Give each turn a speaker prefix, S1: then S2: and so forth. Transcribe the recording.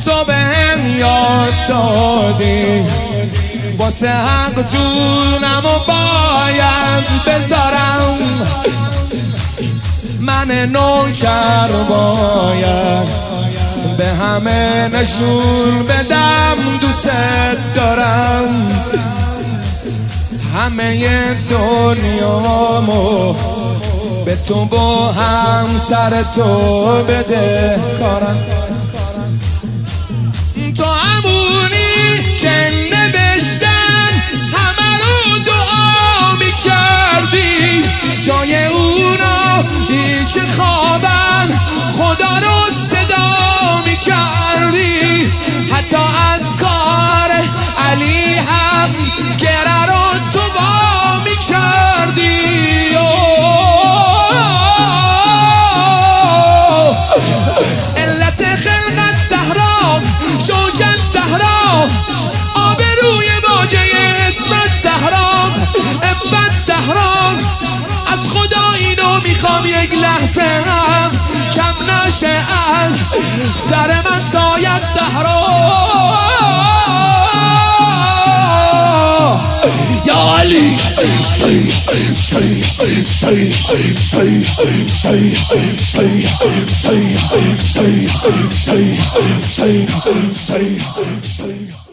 S1: تو بهم یاد دادی واسه حق جونمو باید بذارم، من نوکر باید به همه نشون بدم دوست دارم، همه دنیامو به تو با هم سر تو بده کارم. تو همونی که نوشتن همه رو دعا میکردی، جای اونا که خوابن خدا رو صدا میکردی، حتی از کار علی هم گره رو تو با میکردی. علت خلقت زهرا، شوکت زهرا، آبروی واجه اسمت زهرا، عفت زهرا، از خدا اینو میخوام یک لحظه هم کم نشه از سر من سایت زهرا. یا علی say